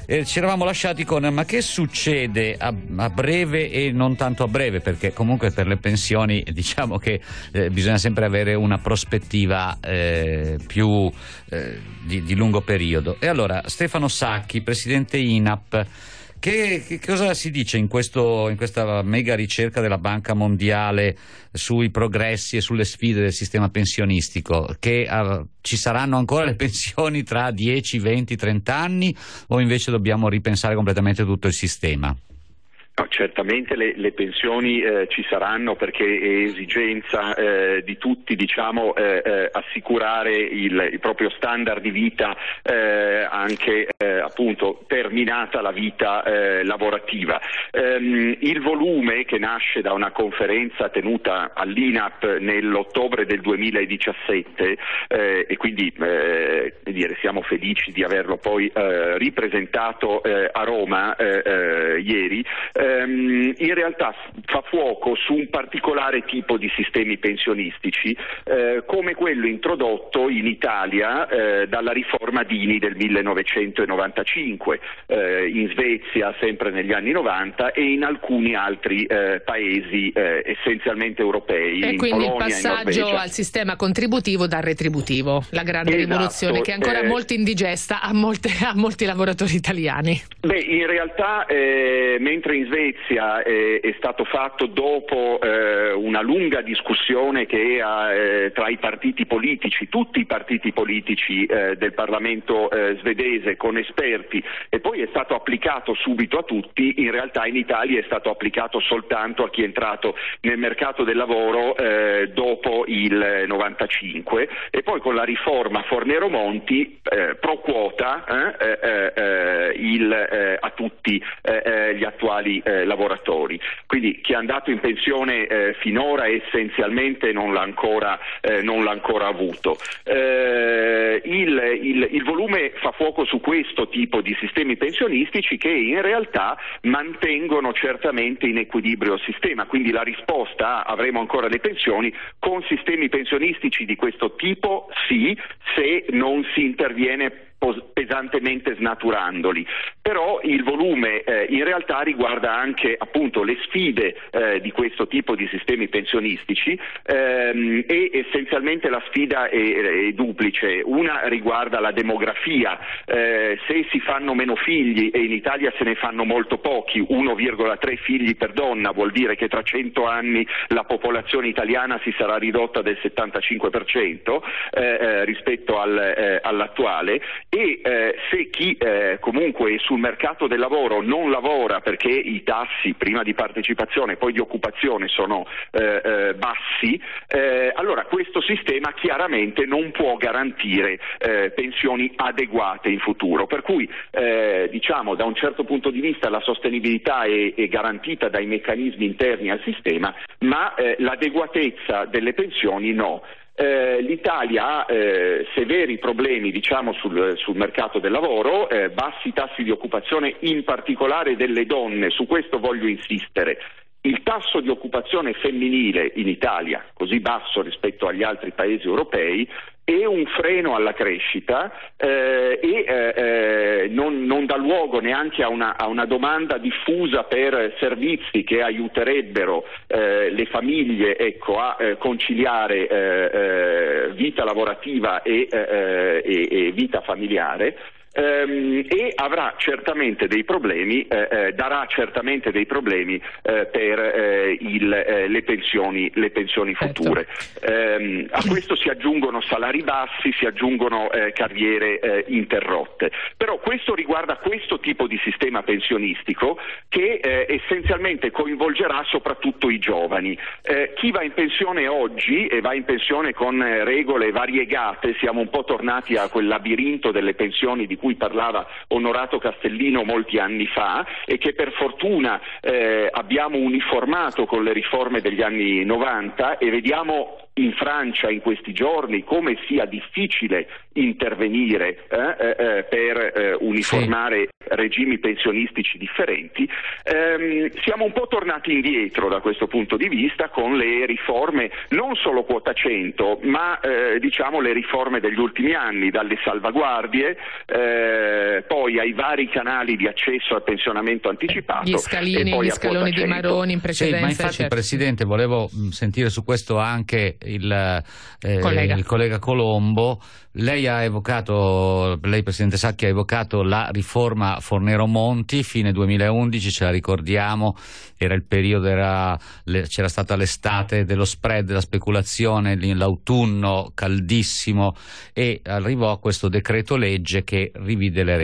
ci eravamo lasciati con ma che succede a breve e non tanto a breve, perché comunque per le pensioni diciamo che bisogna sempre avere una prospettiva più di lungo periodo. E allora Stefano Sacchi, presidente INAP, che cosa si dice in questa mega ricerca della Banca Mondiale sui progressi e sulle sfide del sistema pensionistico? Che ci saranno ancora le pensioni tra 10, 20, 30 anni o invece dobbiamo ripensare completamente tutto il sistema? No, certamente le pensioni ci saranno, perché è esigenza di tutti, diciamo, assicurare il proprio standard di vita anche appunto terminata la vita lavorativa. Il volume, che nasce da una conferenza tenuta all'INAP nell'ottobre del 2017 e quindi siamo felici di averlo poi ripresentato a Roma ieri, in realtà fa fuoco su un particolare tipo di sistemi pensionistici come quello introdotto in Italia dalla riforma Dini del 1995, in Svezia sempre negli anni 90 e in alcuni altri paesi essenzialmente europei. E in quindi Polonia, il passaggio al sistema contributivo dal retributivo, la grande rivoluzione che è ancora molto indigesta a molti lavoratori italiani. Beh, in realtà mentre in Svezia è stato fatto dopo una lunga discussione che tra i partiti politici, tutti i partiti politici del Parlamento svedese con esperti, e poi è stato applicato subito a tutti, in realtà in Italia è stato applicato soltanto a chi è entrato nel mercato del lavoro dopo il 95, e poi con la riforma Fornero-Monti pro quota a tutti gli attuali lavoratori. Quindi chi è andato in pensione finora essenzialmente non l'ha ancora avuto. Il volume fa fuoco su questo tipo di sistemi pensionistici che in realtà mantengono certamente in equilibrio il sistema, quindi la risposta avremo ancora le pensioni con sistemi pensionistici di questo tipo, sì, se non si interviene pesantemente snaturandoli. Però il volume in realtà riguarda anche appunto le sfide di questo tipo di sistemi pensionistici e essenzialmente la sfida è duplice. Una riguarda la demografia, se si fanno meno figli, e in Italia se ne fanno molto pochi, 1,3 figli per donna, vuol dire che tra 100 anni la popolazione italiana si sarà ridotta del 75% rispetto all'attuale, e se chi comunque è sul mercato del lavoro non lavora perché i tassi prima di partecipazione poi di occupazione sono bassi, allora questo sistema chiaramente non può garantire pensioni adeguate in futuro, per cui diciamo da un certo punto di vista la sostenibilità è garantita dai meccanismi interni al sistema, ma l'adeguatezza delle pensioni no. L'Italia ha severi problemi, diciamo, sul mercato del lavoro, bassi tassi di occupazione in particolare delle donne, su questo voglio insistere. Il tasso di occupazione femminile in Italia, così basso rispetto agli altri paesi europei, è un freno alla crescita e non dà luogo neanche a una domanda diffusa per servizi che aiuterebbero le famiglie, ecco, a conciliare vita lavorativa e vita familiare. E avrà certamente dei problemi, darà certamente dei problemi per le pensioni future. A questo si aggiungono salari bassi, si aggiungono carriere interrotte. Però questo riguarda questo tipo di sistema pensionistico che essenzialmente coinvolgerà soprattutto i giovani. Chi va in pensione oggi e va in pensione con regole variegate, siamo un po' tornati a quel labirinto delle pensioni di cui parlava Onorato Castellino molti anni fa e che per fortuna abbiamo uniformato con le riforme degli anni 90, e vediamo in Francia in questi giorni come sia difficile intervenire per uniformare regimi pensionistici differenti. Siamo un po' tornati indietro da questo punto di vista con le riforme, non solo quota 100, ma diciamo le riforme degli ultimi anni, dalle salvaguardie, poi ai vari canali di accesso al pensionamento anticipato, gli scalini, e poi gli a scaloni quota di 100. Maroni in precedenza. Sì, ma infatti, certo. Presidente, volevo sentire su questo anche il collega Colombo. Lei, Presidente Sacchi, ha evocato la riforma Fornero-Monti, fine 2011, ce la ricordiamo, era il periodo, c'era stata l'estate dello spread, della speculazione, l'autunno caldissimo, e arrivò questo decreto legge che rivide le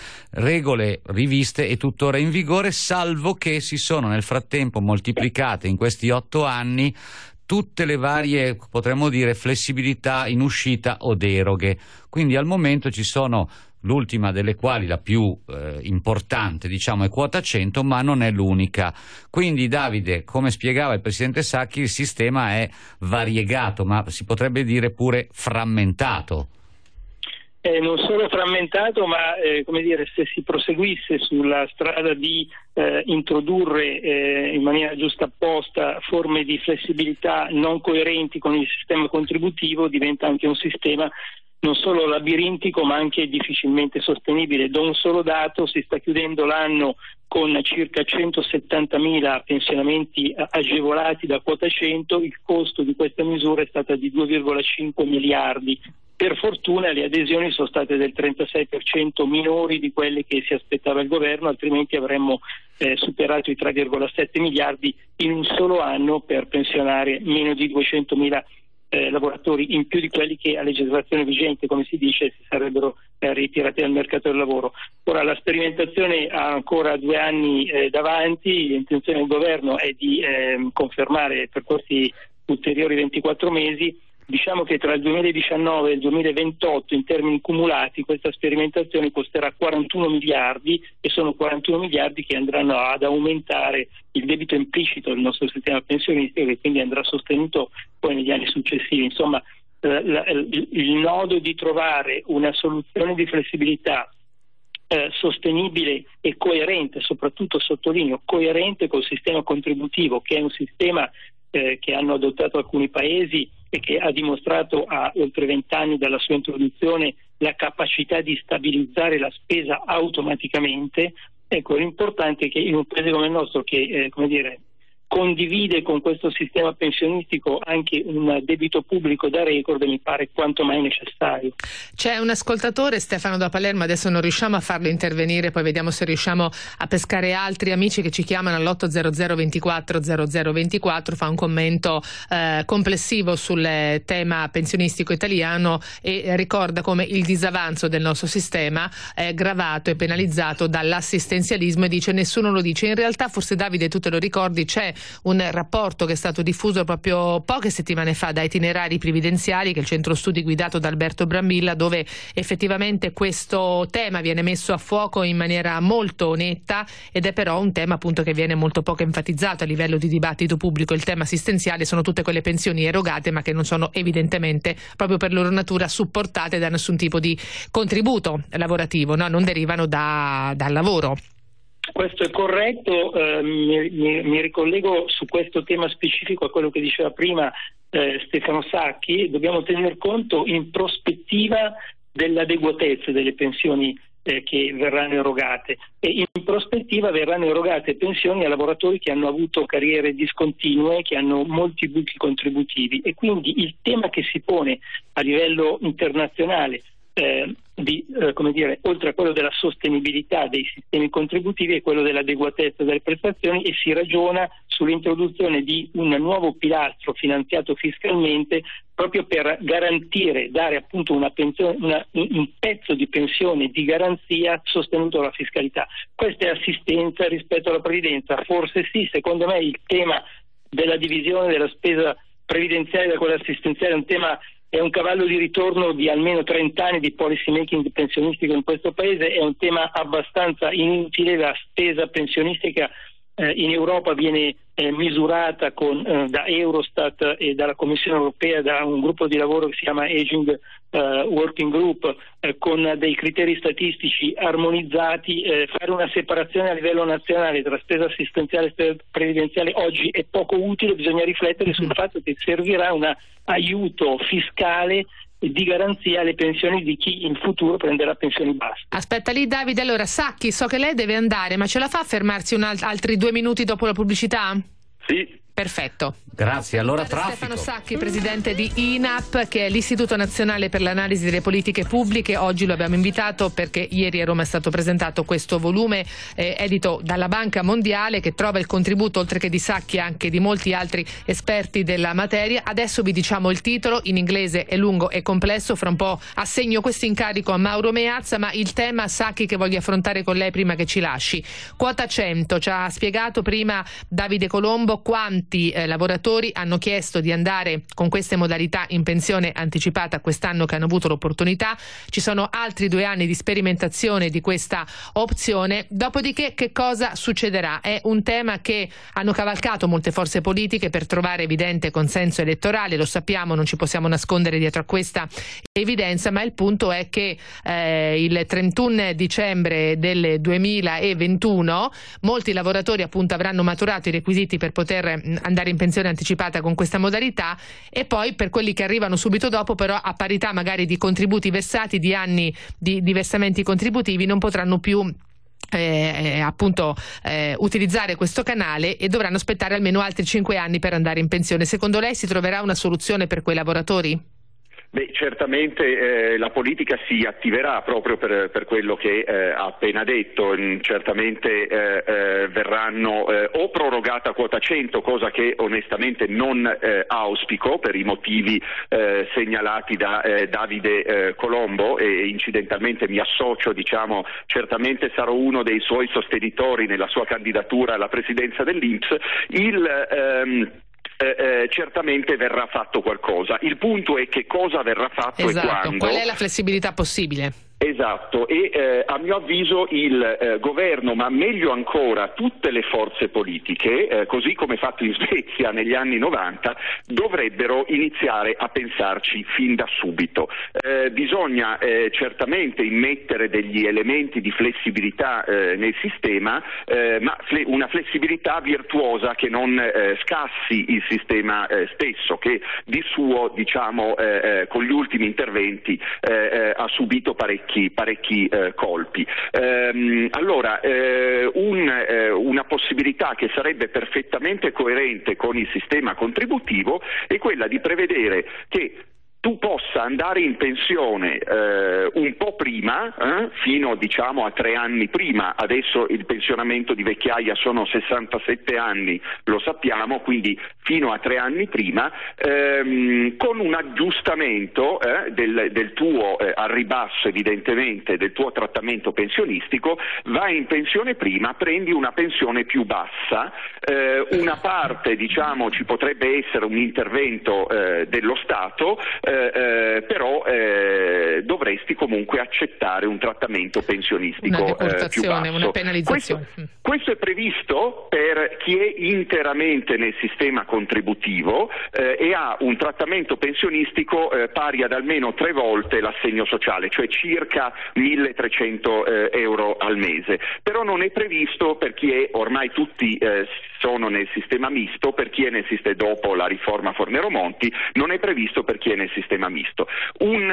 regole riviste e tuttora in vigore, salvo che si sono nel frattempo moltiplicate in questi 8 anni tutte le varie, potremmo dire, flessibilità in uscita o deroghe. Quindi al momento ci sono, l'ultima delle quali, la più importante, diciamo, è quota 100, ma non è l'unica. Quindi, Davide, come spiegava il Presidente Sacchi, il sistema è variegato, ma si potrebbe dire pure frammentato. Non solo frammentato, ma come dire, se si proseguisse sulla strada di introdurre in maniera giustapposta forme di flessibilità non coerenti con il sistema contributivo, diventa anche un sistema non solo labirintico ma anche difficilmente sostenibile. Do un solo dato: si sta chiudendo l'anno con circa 170.000 pensionamenti agevolati da quota 100, il costo di questa misura è stata di 2,5 miliardi. Per fortuna le adesioni sono state del 36% minori di quelle che si aspettava il governo, altrimenti avremmo superato i 3,7 miliardi in un solo anno per pensionare meno di 200.000 lavoratori in più di quelli che a legislazione vigente, come si dice, si sarebbero ritirati dal mercato del lavoro. Ora la sperimentazione ha ancora 2 anni davanti, l'intenzione del governo è di confermare per questi ulteriori 24 mesi. Diciamo che tra il 2019 e il 2028 in termini cumulati questa sperimentazione costerà 41 miliardi e sono 41 miliardi che andranno ad aumentare il debito implicito del nostro sistema pensionistico, che quindi andrà sostenuto poi negli anni successivi. Insomma, il nodo di trovare una soluzione di flessibilità sostenibile e coerente, soprattutto sottolineo coerente col sistema contributivo, che è un sistema che hanno adottato alcuni paesi e che ha dimostrato a oltre 20 anni dalla sua introduzione la capacità di stabilizzare la spesa automaticamente. Ecco, l'importante è che in un paese come il nostro, che condivide con questo sistema pensionistico anche un debito pubblico da record, mi pare quanto mai necessario. C'è un ascoltatore, Stefano da Palermo, adesso non riusciamo a farlo intervenire, poi vediamo se riusciamo a pescare altri amici che ci chiamano all'800 24 0024, fa un commento complessivo sul tema pensionistico italiano e ricorda come il disavanzo del nostro sistema è gravato e penalizzato dall'assistenzialismo, e dice: nessuno lo dice. In realtà, forse Davide tu te lo ricordi, c'è un rapporto che è stato diffuso proprio poche settimane fa da Itinerari Previdenziali, che è il centro studi guidato da Alberto Brambilla, dove effettivamente questo tema viene messo a fuoco in maniera molto netta, ed è però un tema appunto che viene molto poco enfatizzato a livello di dibattito pubblico. Il tema assistenziale sono tutte quelle pensioni erogate ma che non sono evidentemente, proprio per loro natura, supportate da nessun tipo di contributo lavorativo, no? Non derivano dal lavoro. Questo è corretto, mi ricollego su questo tema specifico a quello che diceva prima Stefano Sacchi. Dobbiamo tener conto in prospettiva dell'adeguatezza delle pensioni che verranno erogate, e in prospettiva verranno erogate pensioni a lavoratori che hanno avuto carriere discontinue, che hanno molti buchi contributivi, e quindi il tema che si pone a livello internazionale oltre a quello della sostenibilità dei sistemi contributivi è quello dell'adeguatezza delle prestazioni, e si ragiona sull'introduzione di un nuovo pilastro finanziato fiscalmente proprio per garantire, dare appunto una pensione, un pezzo di pensione di garanzia sostenuto dalla fiscalità. Questa è assistenza rispetto alla previdenza? Forse sì. Secondo me il tema della divisione della spesa previdenziale da quella assistenziale è un cavallo di ritorno di almeno 30 anni di policy making pensionistico in questo paese, è un tema abbastanza inutile. La spesa pensionistica in Europa viene misurata da Eurostat e dalla Commissione europea, da un gruppo di lavoro che si chiama Aging Working Group, con dei criteri statistici armonizzati. Fare una separazione a livello nazionale tra spesa assistenziale e spesa previdenziale oggi è poco utile. Bisogna riflettere sul fatto che servirà un aiuto fiscale di garanzia alle pensioni di chi in futuro prenderà pensioni basse. Aspetta lì Davide, allora Sacchi, so che lei deve andare, ma ce la fa a fermarsi altri 2 minuti dopo la pubblicità? Sì. Perfetto. Grazie, allora traffico. Stefano Sacchi, presidente di INAP, che è l'Istituto Nazionale per l'Analisi delle Politiche Pubbliche. Oggi lo abbiamo invitato perché ieri a Roma è stato presentato questo volume edito dalla Banca Mondiale, che trova il contributo, oltre che di Sacchi, anche di molti altri esperti della materia. Adesso vi diciamo il titolo, in inglese è lungo e complesso, fra un po' assegno questo incarico a Mauro Meazza, ma il tema, Sacchi, che voglio affrontare con lei prima che ci lasci. Quota 100, ci ha spiegato prima Davide Colombo quanti lavoratori hanno chiesto di andare con queste modalità in pensione anticipata quest'anno, che hanno avuto l'opportunità. Ci sono altri 2 anni di sperimentazione di questa opzione. Dopodiché che cosa succederà? È un tema che hanno cavalcato molte forze politiche per trovare evidente consenso elettorale, lo sappiamo, non ci possiamo nascondere dietro a questa evidenza, ma il punto è che il 31 dicembre del 2021 molti lavoratori appunto avranno maturato i requisiti per poter andare in pensione anticipata con questa modalità, e poi per quelli che arrivano subito dopo, però a parità magari di contributi versati, di anni di versamenti contributivi, non potranno più utilizzare questo canale e dovranno aspettare almeno altri 5 anni per andare in pensione. Secondo lei si troverà una soluzione per quei lavoratori? Beh, certamente la politica si attiverà proprio per quello che ha appena detto. Certamente verranno o prorogata quota 100, cosa che onestamente non auspico per i motivi segnalati da Davide Colombo, e incidentalmente mi associo, certamente sarò uno dei suoi sostenitori nella sua candidatura alla presidenza dell'INPS. Certamente verrà fatto qualcosa. Il punto è che cosa verrà fatto, esatto, e quando. Qual è la flessibilità possibile? Esatto, e a mio avviso il governo, ma meglio ancora tutte le forze politiche, così come fatto in Svezia negli anni 90, dovrebbero iniziare a pensarci fin da subito. Bisogna certamente immettere degli elementi di flessibilità nel sistema, ma una flessibilità virtuosa che non scassi il sistema stesso, che di suo con gli ultimi interventi ha subito parecchi colpi. Una possibilità che sarebbe perfettamente coerente con il sistema contributivo è quella di prevedere che tu possa andare in pensione un po' prima, fino a 3 anni prima. Adesso il pensionamento di vecchiaia sono 67 anni, lo sappiamo, quindi fino a 3 anni prima, con un aggiustamento del tuo al ribasso, evidentemente, del tuo trattamento pensionistico. Vai in pensione prima, prendi una pensione più bassa, una parte ci potrebbe essere un intervento dello Stato, però dovresti comunque accettare un trattamento pensionistico più basso. Una penalizzazione. Questo è previsto per chi è interamente nel sistema contributivo e ha un trattamento pensionistico pari ad almeno 3 volte l'assegno sociale, cioè circa 1.300 euro al mese. Però non è previsto per chi è, ormai tutti sono nel sistema misto, per chi è nel sistema dopo la riforma Fornero-Monti, non è previsto per chi è nel sistema misto. Un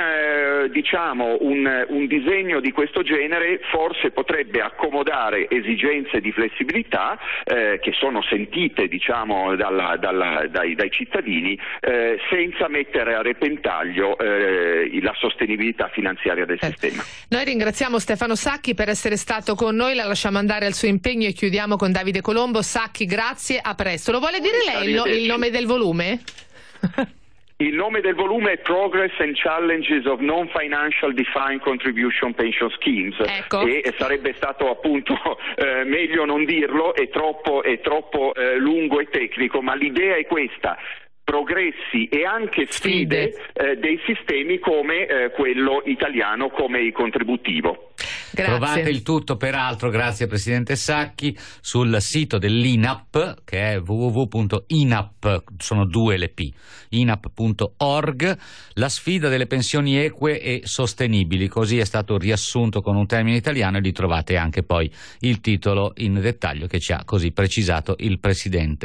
disegno di questo genere forse potrebbe accomodare esigenze di flessibilità che sono sentite dai cittadini, senza mettere a repentaglio la sostenibilità finanziaria del sistema. Noi ringraziamo Stefano Sacchi per essere stato con noi, la lasciamo andare al suo impegno e chiudiamo con Davide Colombo. Sacchi, grazie, a presto. Lo vuole dire lei il nome del volume? Il nome del volume è Progress and Challenges of Non-Financial Defined Contribution Pension Schemes, ecco. E sarebbe stato appunto meglio non dirlo, è troppo lungo e tecnico, ma l'idea è questa: progressi e anche sfide dei sistemi come quello italiano, come il contributivo. Grazie. Trovate il tutto, peraltro, grazie Presidente Sacchi, sul sito dell'INAP, che è www.inap, sono due le P, inap.org, la sfida delle pensioni eque e sostenibili, così è stato riassunto con un termine italiano, e lì trovate anche poi il titolo in dettaglio che ci ha così precisato il Presidente.